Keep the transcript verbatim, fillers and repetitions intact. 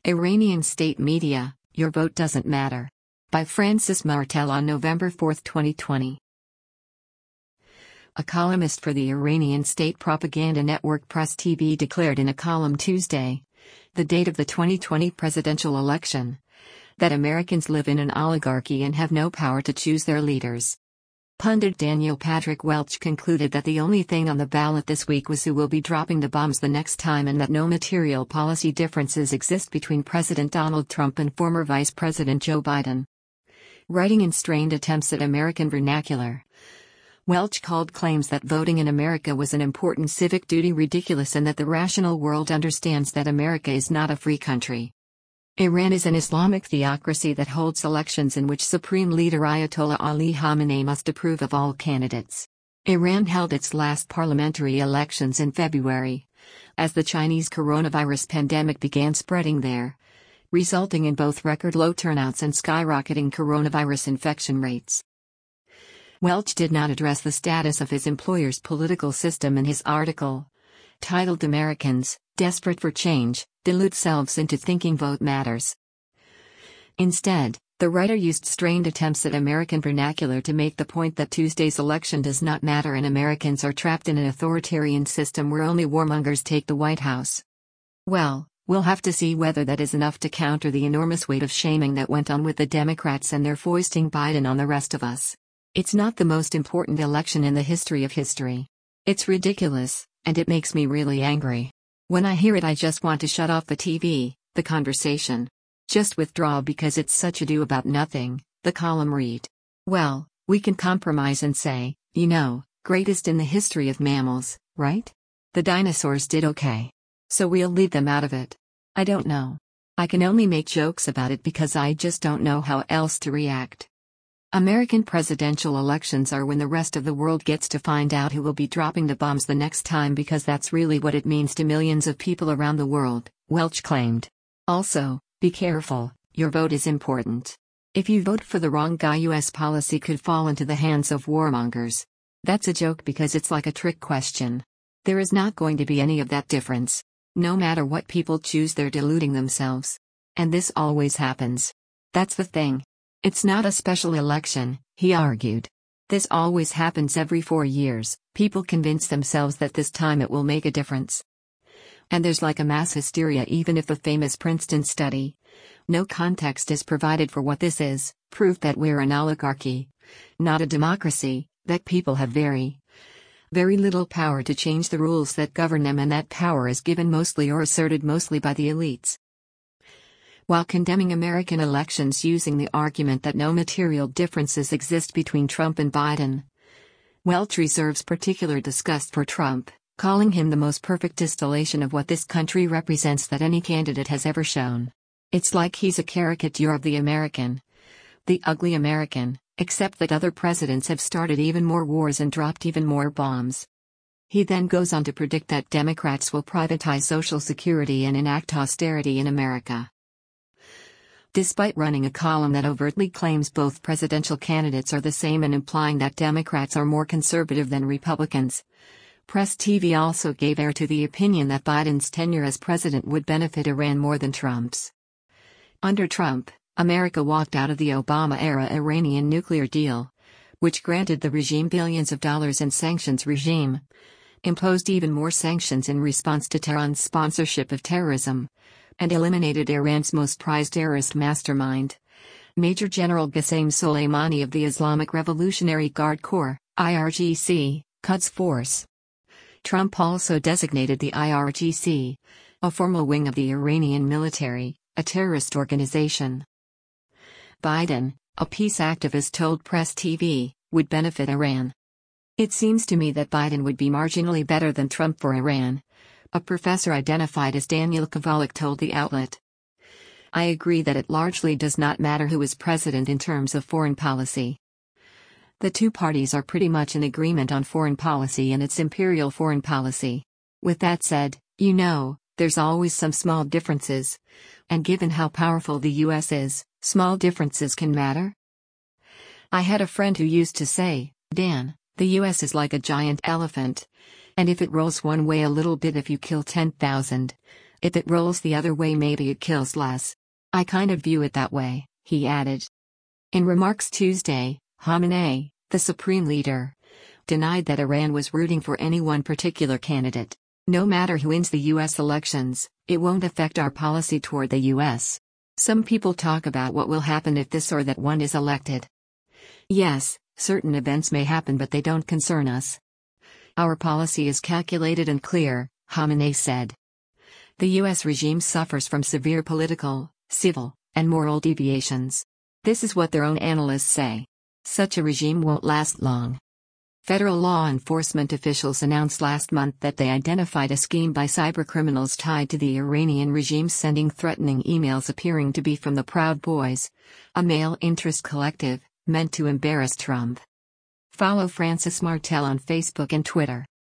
Iranian state media, Your Vote Doesn't Matter. By Francis Martel on November fourth, twenty twenty. A columnist for the Iranian state propaganda network Press T V declared in a column Tuesday, the date of the twenty twenty presidential election, that Americans live in an oligarchy and have no power to choose their leaders. Pundit Daniel Patrick Welch concluded that the only thing on the ballot this week was who will be dropping the bombs the next time, and that no material policy differences exist between President Donald Trump and former Vice President Joe Biden. Writing in strained attempts at American vernacular, Welch called claims that voting in America was an important civic duty ridiculous, and that the rational world understands that America is not a free country. Iran is an Islamic theocracy that holds elections in which Supreme Leader Ayatollah Ali Khamenei must approve of all candidates. Iran held its last parliamentary elections in February, as the Chinese coronavirus pandemic began spreading there, resulting in both record low turnouts and skyrocketing coronavirus infection rates. Welch did not address the status of his employer's political system in his article, titled "Americans, Desperate for Change, Delude Selves into Thinking Vote Matters." Instead, the writer used strained attempts at American vernacular to make the point that Tuesday's election does not matter and Americans are trapped in an authoritarian system where only warmongers take the White House. Well, we'll have to see whether that is enough to counter the enormous weight of shaming that went on with the Democrats and their foisting Biden on the rest of us. It's not the most important election in the history of history. It's ridiculous, and it makes me really angry. When I hear it, I just want to shut off the T V, the conversation. Just withdraw because it's such ado about nothing, the column read. Well, we can compromise and say, you know, greatest in the history of mammals, right? The dinosaurs did okay. So we'll leave them out of it. I don't know. I can only make jokes about it because I just don't know how else to react. American presidential elections are when the rest of the world gets to find out who will be dropping the bombs the next time, because that's really what it means to millions of people around the world, Welch claimed. Also, be careful, your vote is important. If you vote for the wrong guy, U S policy could fall into the hands of warmongers. That's a joke because it's like a trick question. There is not going to be any of that difference. No matter what people choose, they're deluding themselves. And this always happens. That's the thing. It's not a special election, he argued. This always happens every four years, people convince themselves that this time it will make a difference. And there's like a mass hysteria even if the famous Princeton study, no context is provided for what this is, proof that we're an oligarchy, not a democracy, that people have very, very little power to change the rules that govern them, and that power is given mostly or asserted mostly by the elites. While condemning American elections using the argument that no material differences exist between Trump and Biden, Welch reserves particular disgust for Trump, calling him the most perfect distillation of what this country represents that any candidate has ever shown. It's like he's a caricature of the American, the ugly American, except that other presidents have started even more wars and dropped even more bombs. He then goes on to predict that Democrats will privatize Social Security and enact austerity in America. Despite running a column that overtly claims both presidential candidates are the same and implying that Democrats are more conservative than Republicans, Press T V also gave air to the opinion that Biden's tenure as president would benefit Iran more than Trump's. Under Trump, America walked out of the Obama-era Iranian nuclear deal, which granted the regime billions of dollars in sanctions regime, imposed even more sanctions in response to Tehran's sponsorship of terrorism, and eliminated Iran's most prized terrorist mastermind, Major General Qasem Soleimani of the Islamic Revolutionary Guard Corps, I R G C, Quds Force. Trump also designated the I R G C, a formal wing of the Iranian military, a terrorist organization. Biden, a peace activist, told Press T V, would benefit Iran. It seems to me that Biden would be marginally better than Trump for Iran, a professor identified as Daniel Kovalik told the outlet. I agree that it largely does not matter who is president in terms of foreign policy. The two parties are pretty much in agreement on foreign policy and its imperial foreign policy. With that said, you know, there's always some small differences. And given how powerful the U S is, small differences can matter. I had a friend who used to say, Dan, the U S is like a giant elephant. And if it rolls one way a little bit, if you kill ten thousand, If it rolls the other way, maybe it kills less. I kind of view it that way, he added. In remarks Tuesday, Khamenei, the supreme leader, denied that Iran was rooting for any one particular candidate. No matter who wins the U S elections, it won't affect our policy toward the U S. Some people talk about what will happen if this or that one is elected. Yes, certain events may happen, but they don't concern us. Our policy is calculated and clear, Khamenei said. The U S regime suffers from severe political, civil, and moral deviations. This is what their own analysts say. Such a regime won't last long. Federal law enforcement officials announced last month that they identified a scheme by cybercriminals tied to the Iranian regime sending threatening emails appearing to be from the Proud Boys, a male interest collective, meant to embarrass Trump. Follow Francis Martel on Facebook and Twitter.